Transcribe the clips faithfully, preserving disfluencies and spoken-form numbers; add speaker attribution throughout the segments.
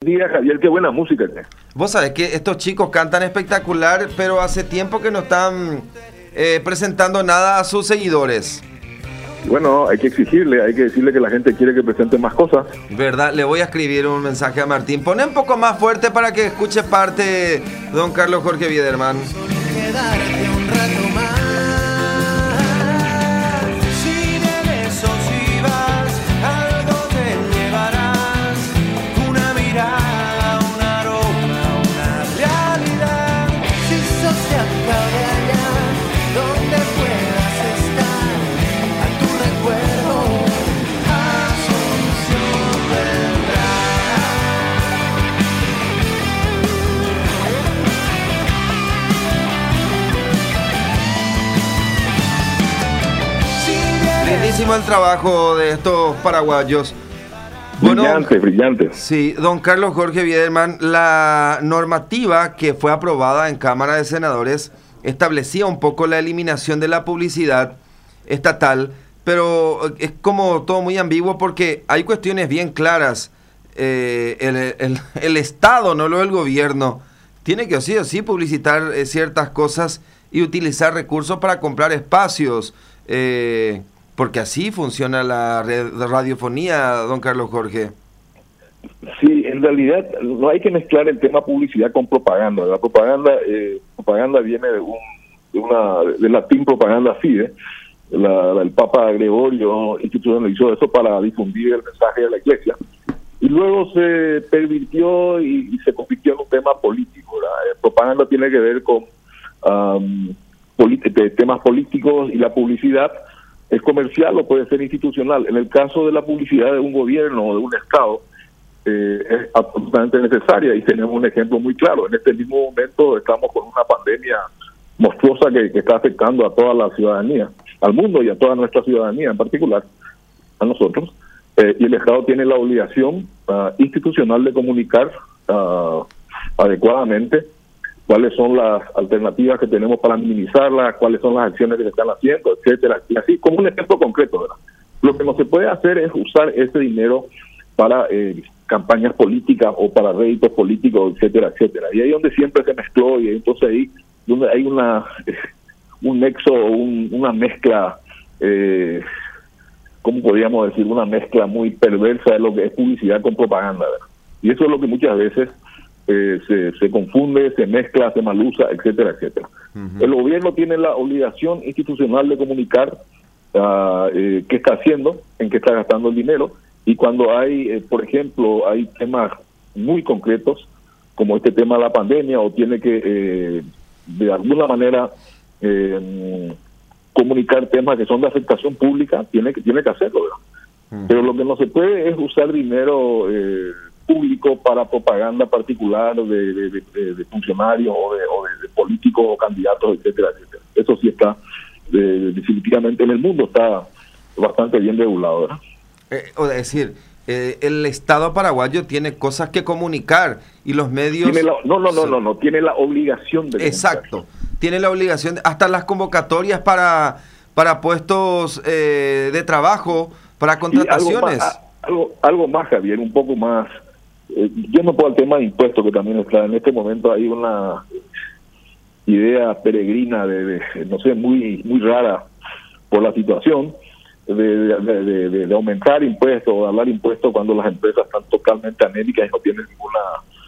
Speaker 1: día, Javier, qué buena música tenés.
Speaker 2: Vos sabés que estos chicos cantan espectacular, pero hace tiempo que no están eh, presentando nada a sus seguidores.
Speaker 1: Bueno, hay que exigirle, hay que decirle que la gente quiere que presente más cosas.
Speaker 2: ¿Verdad? Le voy a escribir un mensaje a Martín. Poné un poco más fuerte para que escuche parte don Carlos Jorge Biederman. Lindísimo el trabajo de estos paraguayos. Bueno,
Speaker 1: brillante, brillante.
Speaker 2: Sí, don Carlos Jorge Biederman, la normativa que fue aprobada en Cámara de Senadores establecía un poco la eliminación de la publicidad estatal, pero es como todo muy ambiguo porque hay cuestiones bien claras. Eh, el, el, el Estado, no lo el gobierno, tiene que sí o sí publicitar eh, ciertas cosas y utilizar recursos para comprar espacios. Eh, Porque así funciona la red de radiofonía, don Carlos Jorge.
Speaker 1: Sí, en realidad no hay que mezclar el tema publicidad con propaganda. La propaganda eh, propaganda viene de, un, de una del latín propaganda fide. La, la, el Papa Gregorio institucionalizó eso para difundir el mensaje de la Iglesia. Y luego se pervirtió y, y se convirtió en un tema político. La propaganda tiene que ver con um, polit- temas políticos y la publicidad es comercial o puede ser institucional. En el caso de la publicidad de un gobierno o de un Estado, eh, es absolutamente necesaria y tenemos un ejemplo muy claro. En este mismo momento estamos con una pandemia monstruosa que, que está afectando a toda la ciudadanía, al mundo y a toda nuestra ciudadanía en particular, a nosotros, eh, y el Estado tiene la obligación uh, institucional de comunicar uh, adecuadamente cuáles son las alternativas que tenemos para minimizarlas, cuáles son las acciones que se están haciendo, etcétera. Y así, como un ejemplo concreto, ¿verdad? Lo que no se puede hacer es usar ese dinero para eh, campañas políticas o para réditos políticos, etcétera, etcétera. Y ahí donde siempre se mezcló, y entonces ahí donde hay una eh, un nexo, un, una mezcla, eh, ¿cómo podríamos decir? Una mezcla muy perversa de lo que es publicidad con propaganda, ¿verdad? Y eso es lo que muchas veces Eh, se, se confunde, se mezcla, se malusa, etcétera, etcétera. Uh-huh. El gobierno tiene la obligación institucional de comunicar uh, eh, qué está haciendo, en qué está gastando el dinero, y cuando hay, eh, por ejemplo, hay temas muy concretos, como este tema de la pandemia, o tiene que, eh, de alguna manera, eh, comunicar temas que son de afectación pública, tiene que, tiene que hacerlo, ¿verdad? Uh-huh. Pero lo que no se puede es usar dinero Eh, público para propaganda particular de, de, de, de funcionarios o, de, o de, de políticos o candidatos, etcétera, etcétera. Eso sí está eh, definitivamente en el mundo, está bastante bien regulado, ¿verdad?
Speaker 2: Eh, o decir, eh, el Estado paraguayo tiene cosas que comunicar y los medios...
Speaker 1: Tiene la, no, no, no, no, no, tiene la obligación de comunicar.
Speaker 2: Exacto, tiene la obligación, de, hasta las convocatorias para, para puestos eh, de trabajo, para contrataciones.
Speaker 1: Algo más, algo, algo más, Javier, un poco más... Eh, yo no puedo al tema de impuestos, que también está en este momento hay una idea peregrina de, de no sé, muy muy rara por la situación de, de, de, de, de aumentar impuestos o de hablar impuestos cuando las empresas están totalmente anémicas y no tienen ninguna...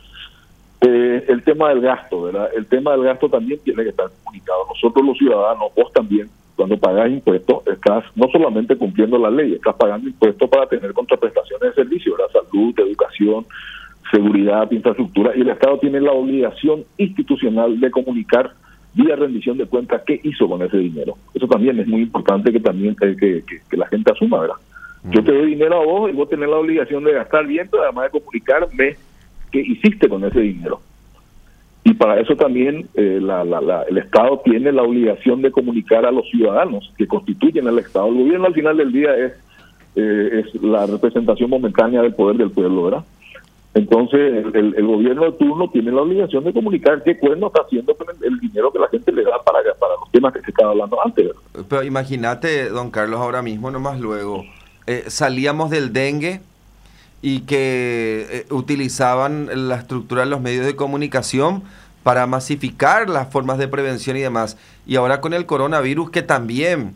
Speaker 1: Eh, el tema del gasto, ¿verdad? El tema del gasto también tiene que estar comunicado. Nosotros los ciudadanos, vos también, cuando pagas impuestos, estás no solamente cumpliendo la ley, estás pagando impuestos para tener contraprestaciones de servicios, la salud, educación, seguridad, infraestructura, y el Estado tiene la obligación institucional de comunicar vía rendición de cuentas qué hizo con ese dinero. Eso también es muy importante que también que, que, que la gente asuma, ¿verdad? Mm. Yo te doy dinero a vos y vos tenés la obligación de gastar bien, pero además de comunicarme qué hiciste con ese dinero. Y para eso también eh, la, la, la, el Estado tiene la obligación de comunicar a los ciudadanos que constituyen el Estado. El gobierno al final del día es, eh, es la representación momentánea del poder del pueblo, ¿verdad? Entonces el, el, el gobierno de turno tiene la obligación de comunicar qué cuerno está haciendo con el, el dinero que la gente le da para, para los temas que se estaba hablando antes, ¿verdad?
Speaker 2: Pero imagínate, don Carlos, ahora mismo, nomás luego, eh, salíamos del dengue y que eh, utilizaban la estructura de los medios de comunicación para masificar las formas de prevención y demás. Y ahora con el coronavirus que también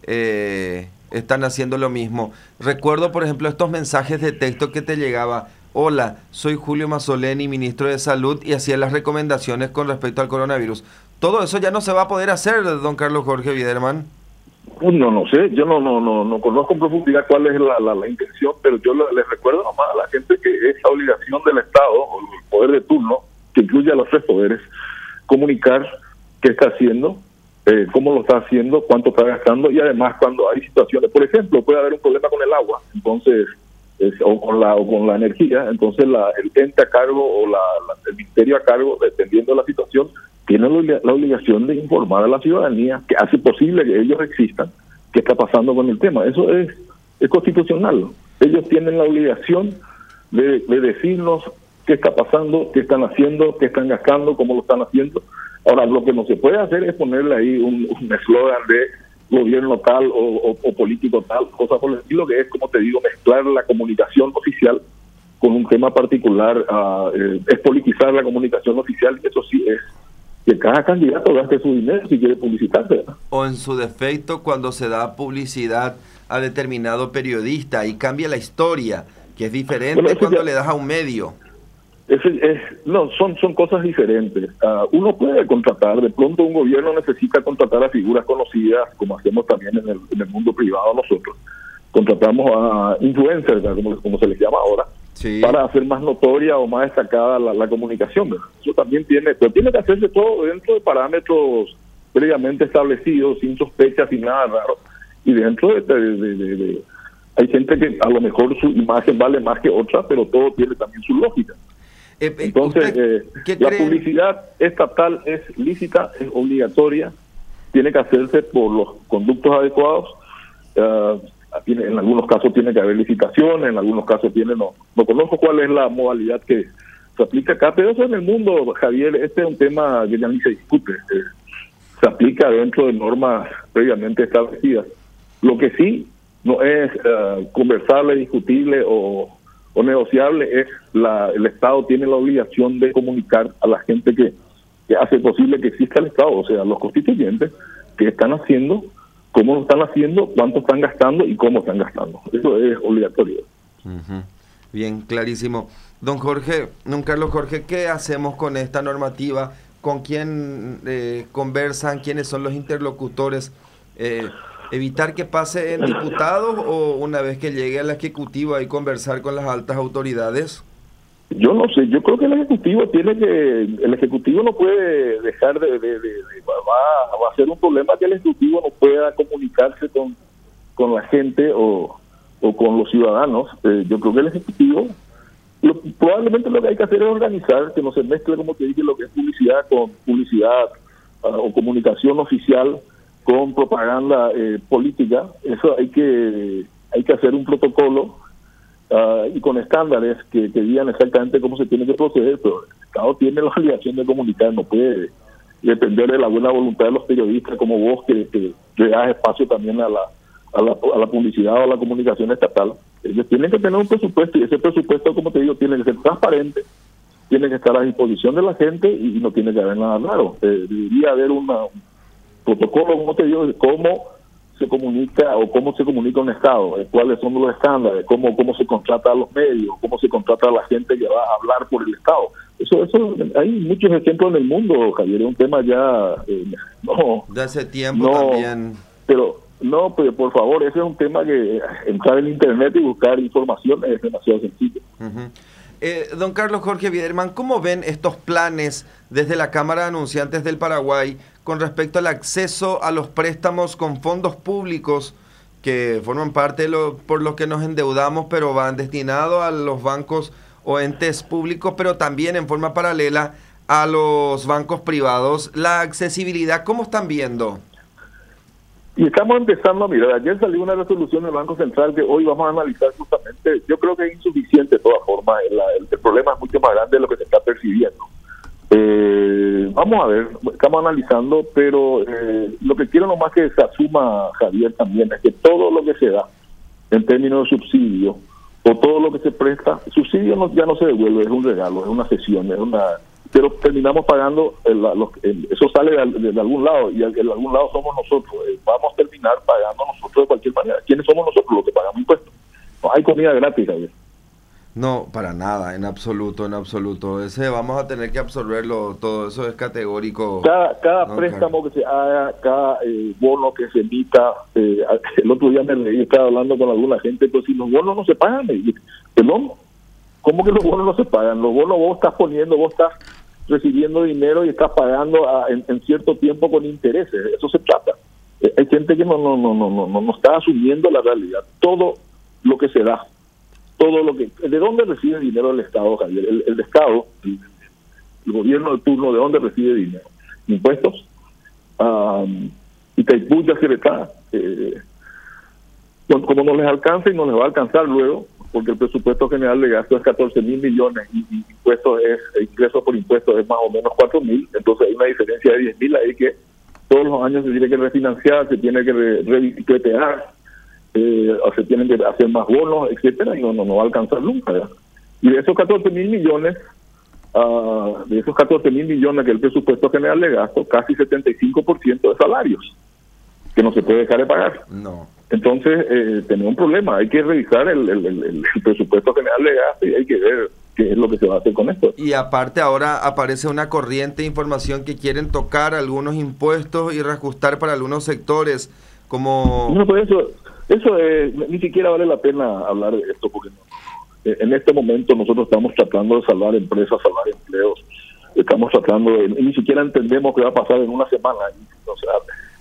Speaker 2: eh, están haciendo lo mismo. Recuerdo, por ejemplo, estos mensajes de texto que te llegaba: hola, soy Julio Mazzoleni, ministro de Salud, y hacía las recomendaciones con respecto al coronavirus. Todo eso ya no se va a poder hacer, don Carlos Jorge Widerman.
Speaker 1: No, no sé, yo no no no no conozco en profundidad cuál es la, la, la intención, pero yo le, les recuerdo nomás a la gente que es la obligación del Estado, o el poder de turno, que incluye a los tres poderes, comunicar qué está haciendo, eh, cómo lo está haciendo, cuánto está gastando, y además cuando hay situaciones, por ejemplo, puede haber un problema con el agua, entonces es, o con la o con la energía, entonces la, el ente a cargo o la, la, el ministerio a cargo, dependiendo de la situación, tiene la obligación de informar a la ciudadanía que hace posible que ellos existan, qué está pasando con el tema. Eso es, es constitucional. Ellos tienen la obligación de, de decirnos qué está pasando, qué están haciendo, qué están gastando, cómo lo están haciendo. Ahora, lo que no se puede hacer es ponerle ahí un eslogan de gobierno tal o, o, o político tal, cosas por el estilo, que es, como te digo, mezclar la comunicación oficial con un tema particular. Uh, eh, es politizar la comunicación oficial, eso sí es que cada candidato gaste su dinero si quiere publicitarse, ¿verdad? O
Speaker 2: en su defecto, cuando se da publicidad a determinado periodista y cambia la historia, que es diferente bueno, cuando ya, le das a un medio.
Speaker 1: Es, es, no, son son cosas diferentes. Uh, uno puede contratar, de pronto un gobierno necesita contratar a figuras conocidas, como hacemos también en el, en el mundo privado nosotros. Contratamos a influencers, como, como se les llama ahora, sí, para hacer más notoria o más destacada la, la comunicación, ¿verdad? Eso también tiene, pero tiene que hacerse todo dentro de parámetros previamente establecidos, sin sospechas, sin nada raro. Y dentro de, de, de, de, de hay gente que a lo mejor su imagen vale más que otra, pero todo tiene también su lógica. Eh, Entonces, eh, la creen? publicidad estatal es lícita, es obligatoria, tiene que hacerse por los conductos adecuados. Uh, Tiene, en algunos casos tiene que haber licitaciones, en algunos casos tiene, no, no conozco cuál es la modalidad que se aplica acá, pero eso en el mundo, Javier, este es un tema que ya ni se discute, eh, se aplica dentro de normas previamente establecidas. Lo que sí no es uh, conversable, discutible o, o negociable es la el Estado tiene la obligación de comunicar a la gente que, que hace posible que exista el Estado, o sea, los constituyentes que están haciendo, cómo lo están haciendo, cuánto están gastando y cómo están gastando. Eso es obligatorio.
Speaker 2: Uh-huh. Bien, clarísimo. Don Jorge, don Carlos Jorge, ¿qué hacemos con esta normativa? ¿Con quién eh, conversan? ¿Quiénes son los interlocutores? Eh, ¿Evitar que pase en diputados o una vez que llegue a la ejecutiva y conversar con las altas autoridades?
Speaker 1: Yo no sé, yo creo que el Ejecutivo tiene que, el Ejecutivo no puede dejar de, de, de, de va, va a ser un problema que el Ejecutivo no pueda comunicarse con, con la gente o, o con los ciudadanos. Eh, yo creo que el Ejecutivo, lo, probablemente lo que hay que hacer es organizar, que no se mezcle, como te dije, lo que es publicidad con publicidad uh, o comunicación oficial con propaganda eh, política. Eso hay que, hay que hacer un protocolo Uh, y con estándares que, que digan exactamente cómo se tiene que proceder, pero el Estado tiene la obligación de comunicar, no puede depender de la buena voluntad de los periodistas como vos, que, que le das espacio también a la, a la a la publicidad o a la comunicación estatal. Ellos tienen que tener un presupuesto, y ese presupuesto, como te digo, tiene que ser transparente, tiene que estar a disposición de la gente y, y no tiene que haber nada raro. Eh, debería haber una, un protocolo, como te digo, de cómo se comunica o cómo se comunica un Estado, eh, cuáles son los estándares, cómo cómo se contrata a los medios, cómo se contrata a la gente que va a hablar por el Estado. Eso eso hay muchos ejemplos en el mundo, Javier, es un tema ya eh, no
Speaker 2: de hace tiempo
Speaker 1: no,
Speaker 2: también.
Speaker 1: Pero no, pues por favor, ese es un tema que entrar en internet y buscar información es demasiado sencillo.
Speaker 2: Uh-huh. Eh, don Carlos Jorge Widerman, ¿cómo ven estos planes desde la Cámara de Anunciantes del Paraguay con respecto al acceso a los préstamos con fondos públicos que forman parte de lo por los que nos endeudamos, pero van destinados a los bancos o entes públicos, pero también en forma paralela a los bancos privados? La accesibilidad, ¿cómo están viendo?
Speaker 1: Y estamos empezando a mirar. Ayer salió una resolución del Banco Central que hoy vamos a analizar justamente. Yo creo que es insuficiente de todas formas. El, el, el problema es mucho más grande de lo que se está percibiendo. Eh, vamos a ver, estamos analizando, pero eh, lo que quiero nomás que se asuma, Javier, también es que todo lo que se da en términos de subsidio o todo lo que se presta, subsidio no, ya no se devuelve, es un regalo, es una cesión, es una... pero terminamos pagando, el, los, el, eso sale de, de, de algún lado, y de algún lado somos nosotros, eh, vamos a terminar pagando nosotros de cualquier manera. ¿Quiénes somos nosotros los que pagamos impuestos? No hay comida gratis, Javier.
Speaker 2: No, para nada, en absoluto, en absoluto. Ese vamos a tener que absorberlo todo, eso es categórico.
Speaker 1: Cada, cada
Speaker 2: no,
Speaker 1: préstamo
Speaker 2: claro.
Speaker 1: que se haga, cada eh, bono que se emita, eh, el otro día me reí, estaba hablando con alguna gente, pues si los bonos no se pagan, perdón, ¿cómo que los bonos no se pagan? Los bonos vos estás poniendo, vos estás recibiendo dinero y estás pagando a, en, en cierto tiempo con intereses, eso se trata. Eh, hay gente que no, no, no, no, no, no está asumiendo la realidad, todo lo que se da. Todo lo que ¿De dónde recibe dinero el Estado, Javier? El, el Estado, el, el gobierno de turno, ¿de dónde recibe dinero? Impuestos. Um, y Taipú ya se le está. Eh, como no les alcanza y no les va a alcanzar luego, porque el presupuesto general de gasto es catorce mil millones y, y impuestos es ingresos por impuestos es más o menos cuatro mil, entonces hay una diferencia de diez mil ahí que todos los años se tiene que refinanciar, se tiene que revicretear. Eh, o se tienen que hacer más bonos, etcétera, y no, no, no va a alcanzar nunca, ¿verdad? Y de esos catorce mil millones, uh, de esos catorce mil millones que es el presupuesto general de gasto, casi setenta y cinco por ciento de salarios, que no se puede dejar de pagar.
Speaker 2: No.
Speaker 1: Entonces, eh, tenemos un problema, hay que revisar el, el, el, el presupuesto general de gasto y hay que ver qué es lo que se va a hacer con esto.
Speaker 2: Y aparte ahora aparece una corriente de información que quieren tocar algunos impuestos y reajustar para algunos sectores, como...
Speaker 1: No, pues eso... Eso eh, ni siquiera vale la pena hablar de esto, porque no, en este momento nosotros estamos tratando de salvar empresas, salvar empleos, estamos tratando de, ni siquiera entendemos qué va a pasar en una semana. O sea,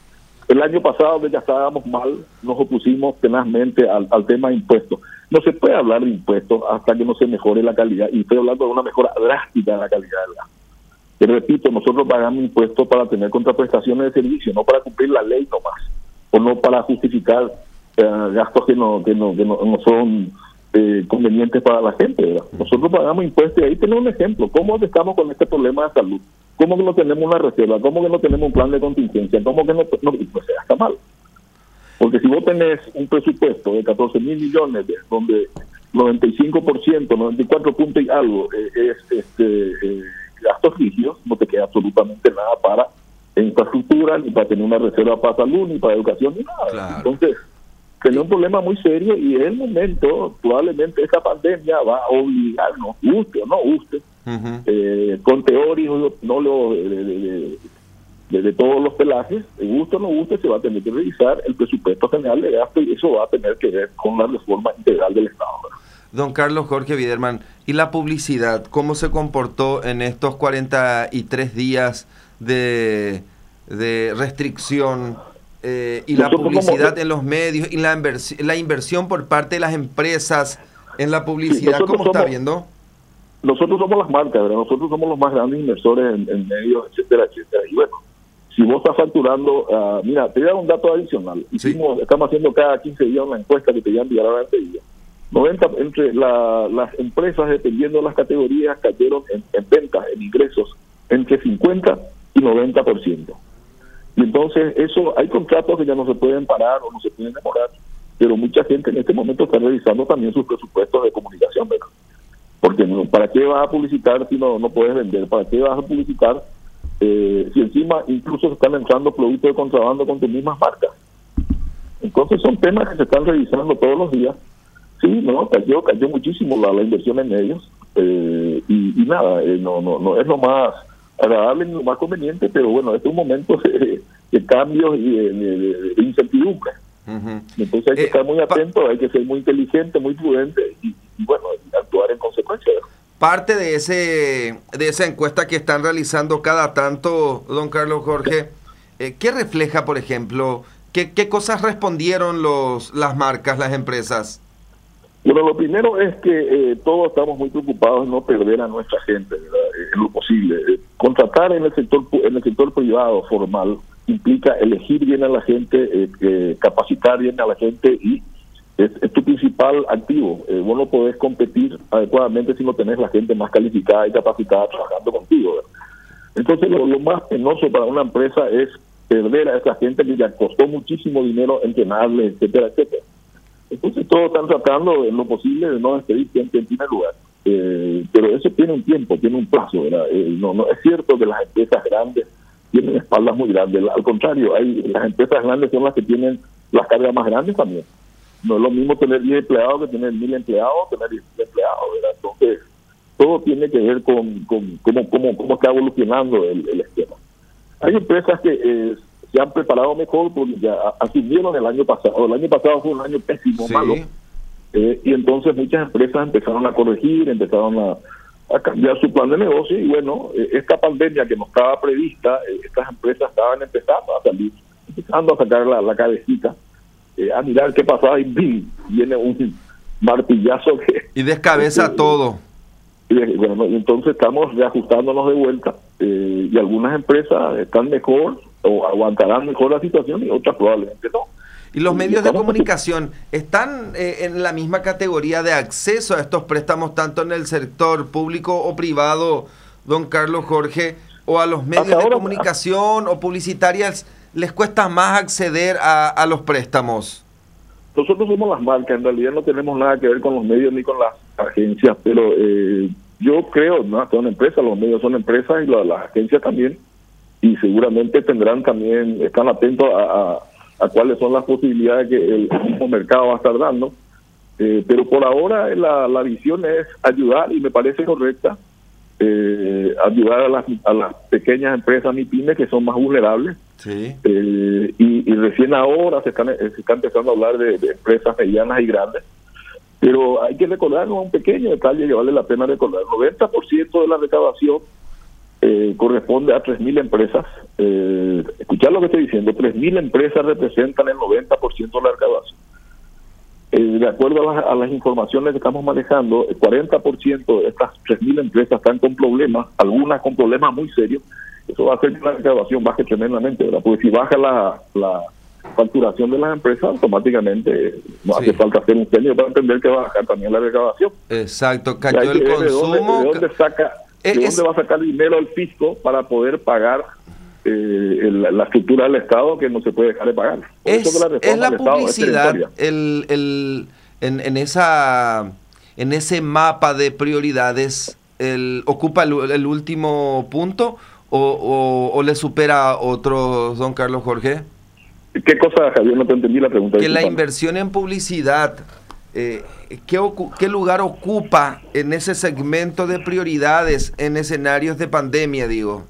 Speaker 1: el año pasado ya estábamos mal, nos opusimos tenazmente al, al tema de impuestos. No se puede hablar de impuestos hasta que no se mejore la calidad, y estoy hablando de una mejora drástica de la calidad del gasto. Y repito, nosotros pagamos impuestos para tener contraprestaciones de servicio, no para cumplir la ley nomás, o no para justificar Uh, gastos que no que no que no, no son eh, convenientes para la gente, ¿verdad? Nosotros pagamos impuestos y ahí tenemos un ejemplo. ¿Cómo estamos con este problema de salud? ¿Cómo que no tenemos una reserva? ¿Cómo que no tenemos un plan de contingencia? ¿Cómo que no? no pues está mal. Porque si vos tenés un presupuesto de catorce mil millones, de, donde noventa y cinco por ciento, noventa y cuatro puntos y algo eh, es este eh, gastos rígidos, no te queda absolutamente nada para infraestructura, ni para tener una reserva para salud, ni para educación, ni nada.
Speaker 2: Claro.
Speaker 1: Entonces, tenía un problema muy serio y en el momento, probablemente esta pandemia va a obligarnos, guste o no guste, uh-huh. eh, con teóricos, no lo, de, de, de, de, de todos los pelajes, de guste o no guste, se va a tener que revisar el presupuesto general de gasto y eso va a tener que ver con la reforma integral del Estado, ¿verdad?
Speaker 2: Don Carlos Jorge Biederman, ¿y la publicidad cómo se comportó en estos cuarenta y tres días de, de restricción? Eh, y Nosotros la publicidad somos, en los medios y la, inversi la inversión por parte de las empresas en la publicidad, sí, ¿cómo somos, está viendo?
Speaker 1: Nosotros somos las marcas, ¿verdad? Nosotros somos los más grandes inversores en, en medios, etcétera, etcétera. Y bueno, si vos estás facturando, uh, mira, te voy a dar un dato adicional. Hicimos, sí. Estamos haciendo cada quince días una encuesta que te voy a enviar ahora enseguida. noventa entre la, las empresas, dependiendo de las categorías, cayeron en, en ventas, en ingresos, entre cincuenta y noventa por ciento. Y entonces eso, hay contratos que ya no se pueden parar o no se pueden demorar, pero mucha gente en este momento está revisando también sus presupuestos de comunicación, ¿verdad? Porque no, ¿para qué vas a publicitar si no, no puedes vender? ¿Para qué vas a publicitar eh, si encima incluso se están entrando productos de contrabando con tus mismas marcas? Entonces son temas que se están revisando todos los días. Sí, no, cayó, cayó muchísimo la, la inversión en ellos eh, y, y nada, eh, no, no, no es lo más agradable ni lo más conveniente, pero bueno, este es un momento de, de cambios y de, de, de incertidumbre. Uh-huh. Entonces hay que eh, estar muy atento, hay que ser muy inteligente, muy prudente y, y bueno, y actuar en consecuencia.
Speaker 2: Parte de ese de esa encuesta que están realizando cada tanto, don Carlos Jorge, eh, ¿qué refleja, por ejemplo, qué, qué cosas respondieron los las marcas, las empresas?
Speaker 1: Bueno, lo primero es que eh, todos estamos muy preocupados en no perder a nuestra gente, ¿verdad? En lo posible. Eh, contratar en el sector en el sector privado formal implica elegir bien a la gente, eh, eh, capacitar bien a la gente y es, es tu principal activo. Eh, vos no podés competir adecuadamente si no tenés la gente más calificada y capacitada trabajando contigo, ¿verdad? Entonces lo, lo más penoso para una empresa es perder a esa gente que ya costó muchísimo dinero entrenarle, etcétera, etcétera. Entonces todos están tratando en lo posible de no despedir gente en primer lugar. Eh, pero eso tiene un tiempo, tiene un plazo, ¿verdad? Eh, no, no es cierto que las empresas grandes tienen espaldas muy grandes. Al contrario, hay las empresas grandes son las que tienen las cargas más grandes también. No es lo mismo tener diez empleados que tener mil empleados, tener diez empleados, ¿verdad? Entonces, todo tiene que ver con, con cómo, cómo, cómo está evolucionando el, el esquema. Hay empresas que eh, se han preparado mejor porque ya asumieron el año pasado. El año pasado fue un año pésimo, sí. malo. Eh, y entonces muchas empresas empezaron a corregir, empezaron a, a cambiar su plan de negocio y bueno, eh, esta pandemia que no estaba prevista, eh, estas empresas estaban empezando a salir, empezando a sacar la, la cabecita, eh, a mirar qué pasaba y ¡bim! Viene un martillazo que...
Speaker 2: Y descabeza eh, todo.
Speaker 1: Y bueno, entonces estamos reajustándonos de vuelta eh, y algunas empresas están mejor o aguantarán mejor la situación y otras probablemente no.
Speaker 2: ¿Y los medios de comunicación están eh, en la misma categoría de acceso a estos préstamos, tanto en el sector público o privado, don Carlos Jorge, o a los medios ahora, de comunicación o publicitarias les cuesta más acceder a, a los préstamos?
Speaker 1: Nosotros somos las marcas, en realidad no tenemos nada que ver con los medios ni con las agencias, pero eh, yo creo, no, son empresas, los medios son empresas y la, las agencias también, y seguramente tendrán también, están atentos a... a a cuáles son las posibilidades que el mismo mercado va a estar dando. Eh, pero por ahora la, la visión es ayudar, y me parece correcta, eh, ayudar a las, a las pequeñas empresas MIPYME que son más vulnerables.
Speaker 2: Sí.
Speaker 1: Eh, y, y recién ahora se están, se está empezando a hablar de, de empresas medianas y grandes. Pero hay que recordarnos un pequeño detalle que vale la pena recordar. El noventa por ciento de la recaudación Eh, corresponde a tres mil empresas. Eh, escuchar lo que estoy diciendo, tres mil empresas representan el noventa por ciento de la recaudación. Eh, de acuerdo a las, a las informaciones que estamos manejando, el cuarenta por ciento de estas tres mil empresas están con problemas, algunas con problemas muy serios. Eso va a hacer que la recaudación baje tremendamente, ¿verdad? Porque si baja la, la facturación de las empresas, automáticamente no sí. hace falta hacer un genio para entender que va a bajar también la recaudación.
Speaker 2: Exacto, cayó el consumo.
Speaker 1: ¿De dónde, de dónde saca... ¿De dónde es, va a sacar dinero el fisco para poder pagar eh, el, la estructura del Estado que no se puede dejar de pagar? Por
Speaker 2: es,
Speaker 1: eso que la
Speaker 2: es la publicidad el, el, en, en, esa, en ese mapa de prioridades el, ocupa el, el último punto o, o, o le supera a otros, don Carlos Jorge?
Speaker 1: ¿Qué cosa, Javier? No te entendí la pregunta.
Speaker 2: Que la inversión en publicidad... Eh, ¿qué, ¿qué lugar ocupa en ese segmento de prioridades en escenarios de pandemia, digo?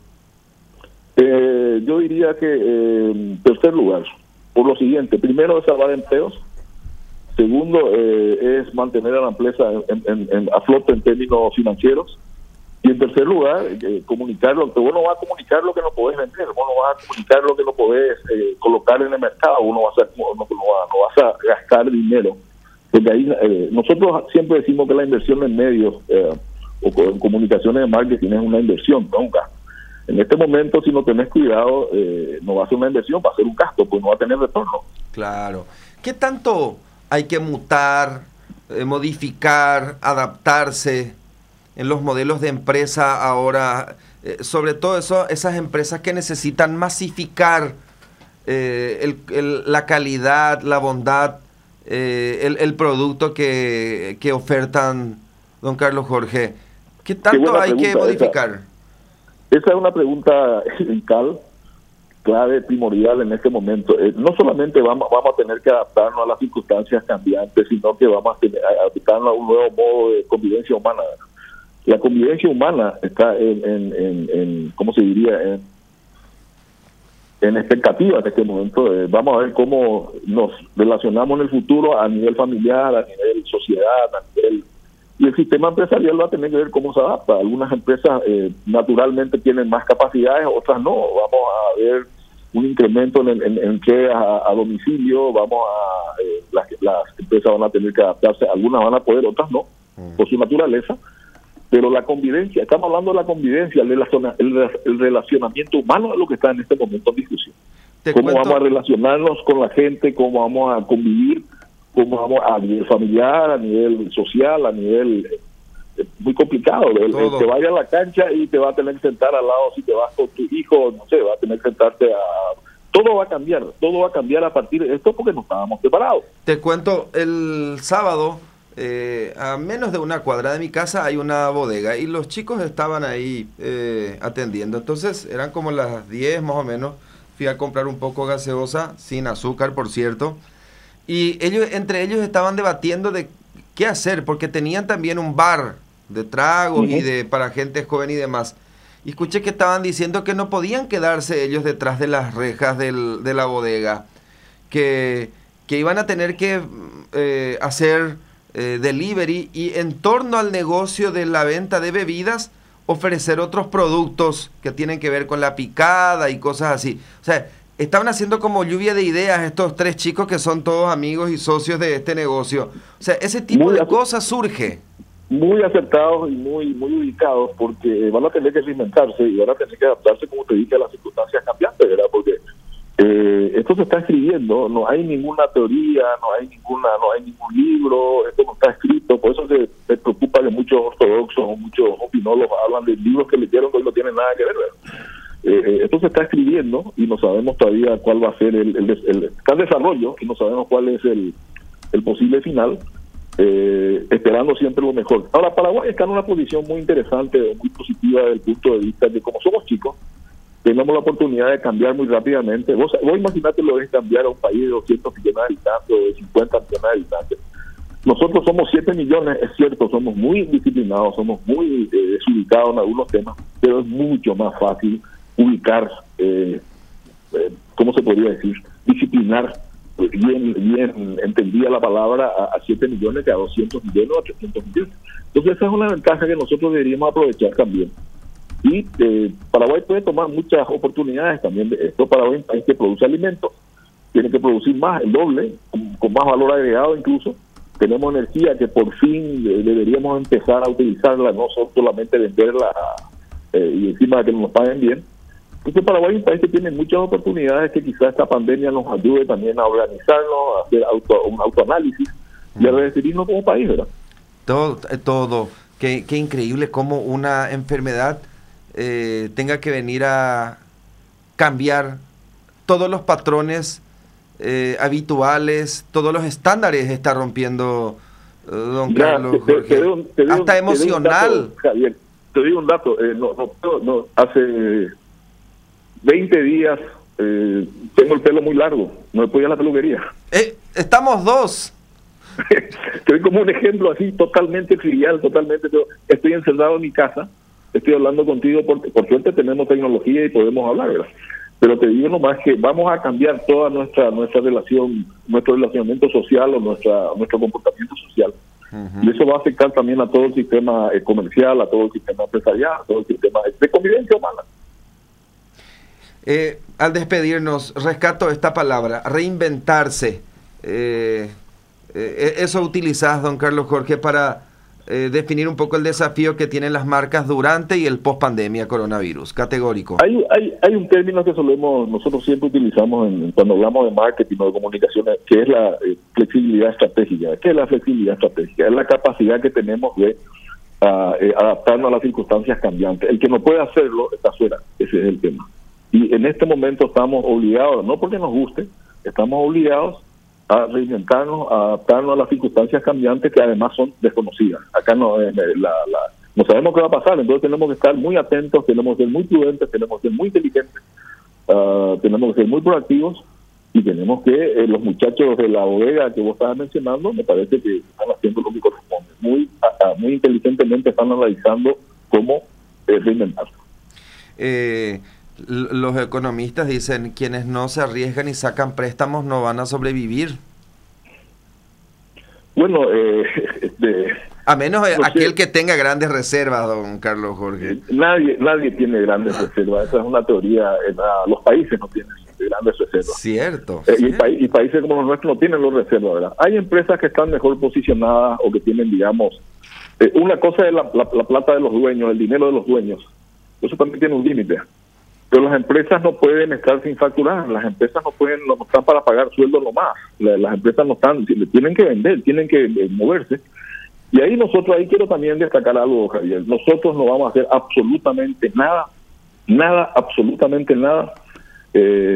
Speaker 1: Eh, yo diría que en eh, tercer lugar, por lo siguiente: primero es salvar empleos, segundo eh, es mantener a la empresa en, en, en, a flote en términos financieros, y en tercer lugar, eh, comunicar lo que vos no vas a comunicar lo que no podés vender, vos no vas a comunicar lo que no podés eh, colocar en el mercado, vos no vas a, no, no, no vas a gastar dinero. Porque ahí eh, nosotros siempre decimos que la inversión en medios eh, o en comunicaciones de marketing es una inversión, no un gasto. En este momento, si no tenés cuidado, eh, no va a ser una inversión, va a ser un gasto, pues no va a tener retorno.
Speaker 2: Claro. ¿Qué tanto hay que mutar, eh, modificar, adaptarse en los modelos de empresa ahora? Eh, sobre todo eso, esas empresas que necesitan masificar eh, el, el, la calidad, la bondad, Eh, el, el producto que, que ofertan, don Carlos Jorge. ¿Qué tanto hay que modificar?
Speaker 1: Esa, esa es una pregunta vital, clave, primordial en este momento. Eh, no solamente vamos, vamos a tener que adaptarnos a las circunstancias cambiantes, sino que vamos a, tener, a adaptarnos a un nuevo modo de convivencia humana. La convivencia humana está en, en, en, en ¿cómo se diría?, en en expectativa en este momento. Eh, vamos a ver cómo nos relacionamos en el futuro a nivel familiar, a nivel sociedad, a nivel... Y el sistema empresarial va a tener que ver cómo se adapta. Algunas empresas eh, naturalmente tienen más capacidades, otras no. Vamos a ver un incremento en, en, en entregas a, a domicilio, vamos a... Eh, las, las empresas van a tener que adaptarse, algunas van a poder, otras no, mm. por su naturaleza. Pero la convivencia, estamos hablando de la convivencia, el, el, el relacionamiento humano es lo que está en este momento en discusión. Cómo cuento? Vamos a relacionarnos con la gente, cómo vamos a convivir, cómo vamos a nivel familiar, a nivel social, a nivel... Eh, muy complicado. El, el que vaya a la cancha y te va a tener que sentar al lado, si te vas con tu hijo, no sé, va a tener que sentarte a todo va a cambiar, todo va a cambiar a partir de esto porque no estábamos preparados.
Speaker 2: Te cuento, el sábado, eh, a menos de una cuadra de mi casa hay una bodega y los chicos estaban ahí eh, atendiendo. Entonces eran como las diez más o menos. Fui a comprar un poco gaseosa, sin azúcar, por cierto. Y ellos, entre ellos estaban debatiendo de qué hacer, porque tenían también un bar de tragos uh-huh. y de para gente joven y demás. Y escuché que estaban diciendo que no podían quedarse ellos detrás de las rejas del, de la bodega, que, que iban a tener que eh, hacer eh, delivery y en torno al negocio de la venta de bebidas, ofrecer otros productos que tienen que ver con la picada y cosas así. O sea, estaban haciendo como lluvia de ideas estos tres chicos que son todos amigos y socios de este negocio. O sea, ese tipo muy de cosas surge.
Speaker 1: Muy acertados y muy muy ubicados, porque van a tener que reinventarse y van a tener que adaptarse, como te dije, a las circunstancias cambiantes, ¿verdad? Porque eh, esto se está escribiendo, no hay ninguna teoría, no hay ninguna, no hay ningún libro, esto no está escrito. Por eso se, se preocupa que muchos ortodoxos o muchos opinólogos hablan de libros que leyeron que hoy no tienen nada que ver, ¿verdad? Eh, esto se está escribiendo y no sabemos todavía cuál va a ser el, el, el, el está en desarrollo y no sabemos cuál es el, el posible final. Eh, esperando siempre lo mejor. Ahora, Paraguay está en una posición muy interesante, muy positiva desde el punto de vista de como somos chicos, tenemos la oportunidad de cambiar muy rápidamente. Vos, vos imaginate lo que es cambiar a un país de doscientos millones de habitantes o de cincuenta millones de habitantes. Nosotros somos siete millones, es cierto, somos muy disciplinados, somos muy eh, desubicados en algunos temas, pero es mucho más fácil ubicar, eh, eh, ¿cómo se podría decir? Disciplinar bien bien entendía la palabra a, a siete millones que a doscientos millones o a trescientos millones. Entonces esa es una ventaja que nosotros deberíamos aprovechar también. Y eh, Paraguay puede tomar muchas oportunidades también de esto. Paraguay es un país que produce alimentos, tiene que producir más, el doble, con, con más valor agregado incluso. Tenemos energía que por fin eh, deberíamos empezar a utilizarla, no solamente venderla eh, y encima de que nos paguen bien. Entonces Paraguay es un país que tiene muchas oportunidades, que quizás esta pandemia nos ayude también a organizarnos, a hacer auto, un autoanálisis y a redefinirnos como país, ¿verdad?
Speaker 2: Todo, todo. Qué, qué increíble cómo una enfermedad eh, tenga que venir a cambiar todos los patrones eh, habituales, todos los estándares está rompiendo eh, don ya, Carlos
Speaker 1: te,
Speaker 2: Jorge.
Speaker 1: te, te, te, te
Speaker 2: hasta
Speaker 1: te
Speaker 2: emocional.
Speaker 1: Dato, Javier, te digo un dato, eh, no, no, no, hace veinte días eh, tengo el pelo muy largo, no me puedo ir a la peluquería.
Speaker 2: Eh, estamos dos.
Speaker 1: Te doy como un ejemplo así totalmente trivial, totalmente. Estoy encerrado en mi casa, estoy hablando contigo porque por suerte tenemos tecnología y podemos hablar, ¿verdad? Pero te digo nomás que vamos a cambiar toda nuestra nuestra relación, nuestro relacionamiento social o nuestra nuestro comportamiento social. Uh-huh. Y eso va a afectar también a todo el sistema eh, comercial, a todo el sistema empresarial, a todo el sistema de convivencia humana.
Speaker 2: Eh, al despedirnos, rescato esta palabra, reinventarse. Eh, eh, eso utilizás, don Carlos Jorge, para eh, definir un poco el desafío que tienen las marcas durante y el post-pandemia coronavirus. Categórico.
Speaker 1: Hay, hay, hay un término que solemos, nosotros siempre utilizamos en, cuando hablamos de marketing o de comunicaciones, que es la eh, flexibilidad estratégica. ¿Qué es la flexibilidad estratégica? Es la capacidad que tenemos de uh, eh, adaptarnos a las circunstancias cambiantes. El que no puede hacerlo está fuera, ese es el tema. Y en este momento estamos obligados, no porque nos guste, estamos obligados a reinventarnos, a adaptarnos a las circunstancias cambiantes que además son desconocidas. Acá no, eh, la, la, no sabemos qué va a pasar, entonces tenemos que estar muy atentos, tenemos que ser muy prudentes, tenemos que ser muy inteligentes, uh, tenemos que ser muy proactivos y tenemos que, eh, los muchachos de la bodega que vos estabas mencionando, me parece que están haciendo lo que corresponde. Muy, uh, muy inteligentemente están analizando cómo eh, reinventarse.
Speaker 2: Eh... Los economistas dicen, quienes no se arriesgan y sacan préstamos no van a sobrevivir.
Speaker 1: Bueno, eh, este,
Speaker 2: a menos no aquel sé, que tenga grandes reservas, don Carlos Jorge.
Speaker 1: Nadie nadie tiene grandes ah. reservas, esa es una teoría. Eh, los países no tienen grandes reservas.
Speaker 2: Cierto.
Speaker 1: Eh,
Speaker 2: cierto.
Speaker 1: Y, pa y países como los nuestros no tienen los reservas, ¿verdad? Hay empresas que están mejor posicionadas o que tienen, digamos, eh, una cosa es la, la, la plata de los dueños, el dinero de los dueños. Eso también tiene un límite. Pero las empresas no pueden estar sin facturar, las empresas no pueden, no están para pagar sueldos nomás, las, las empresas no están, tienen que vender, tienen que eh, moverse. Y ahí nosotros, ahí quiero también destacar algo, Javier, nosotros no vamos a hacer absolutamente nada, nada, absolutamente nada, eh,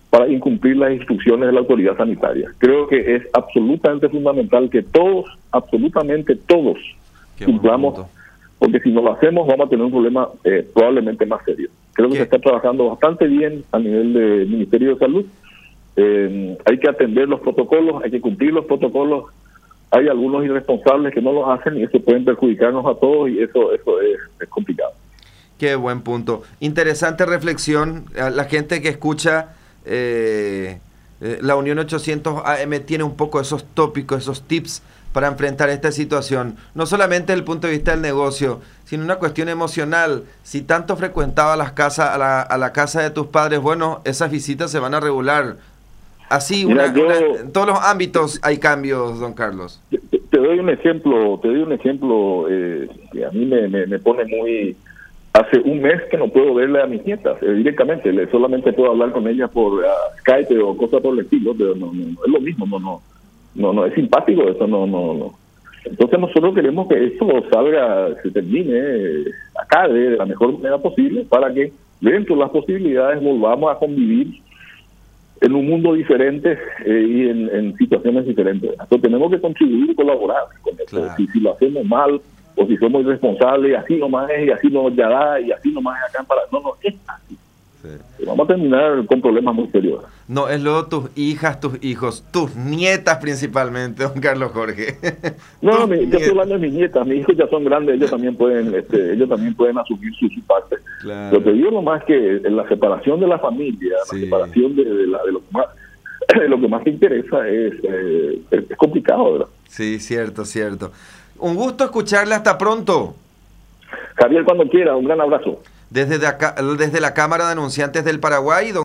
Speaker 1: para incumplir las instrucciones de la autoridad sanitaria. Creo que es absolutamente fundamental que todos, absolutamente todos, Qué cumplamos, porque si no lo hacemos vamos a tener un problema eh, probablemente más serio. Creo que ¿Qué? se está trabajando bastante bien a nivel del Ministerio de Salud. Eh, hay que atender los protocolos, hay que cumplir los protocolos. Hay algunos irresponsables que no los hacen y eso pueden perjudicarnos a todos y eso, eso es, es complicado.
Speaker 2: Qué buen punto. Interesante reflexión. La gente que escucha eh, eh, la Unión ochocientos A M tiene un poco esos tópicos, esos tips para enfrentar esta situación. No solamente desde el punto de vista del negocio, sino una cuestión emocional. Si tanto frecuentaba las casas, a la, a la casa de tus padres, bueno, esas visitas se van a regular. Así, Mira, una, yo, una, en todos los ámbitos hay cambios, don Carlos.
Speaker 1: Te, te doy un ejemplo, te doy un ejemplo eh, que a mí me, me, me pone muy... Hace un mes que no puedo verle a mis nietas eh, directamente, le, solamente puedo hablar con ellas por uh, Skype o cosas por el estilo, pero no, no, no es lo mismo, no, no, no, no es simpático eso, no, no, no. Entonces nosotros queremos que esto salga, se termine eh, acá de, de la mejor manera posible para que dentro de las posibilidades volvamos a convivir en un mundo diferente eh, y en, en situaciones diferentes. Entonces tenemos que contribuir y colaborar con eso. Claro. Si, si lo hacemos mal o si somos irresponsables, y así nomás es, y así nos ya da, y así nomás es acá en Pará. No, no, es así. Sí. Vamos a terminar con problemas muy serios.
Speaker 2: No, es luego tus hijas, tus hijos, tus nietas principalmente, don Carlos Jorge.
Speaker 1: No, mi, yo estoy hablando de mis nietas, mis hijos ya son grandes, ellos también pueden, este, ellos también pueden asumir su, su parte. Claro. Lo que digo nomás que en la separación de la familia, sí. la separación de, de, la, de lo que más, de lo que más te interesa es, eh, es complicado, ¿verdad?
Speaker 2: Sí, cierto, cierto. Un gusto escucharle, hasta pronto.
Speaker 1: Javier, cuando quiera, un gran abrazo.
Speaker 2: Desde, de acá, desde la Cámara de Anunciantes del Paraguay, don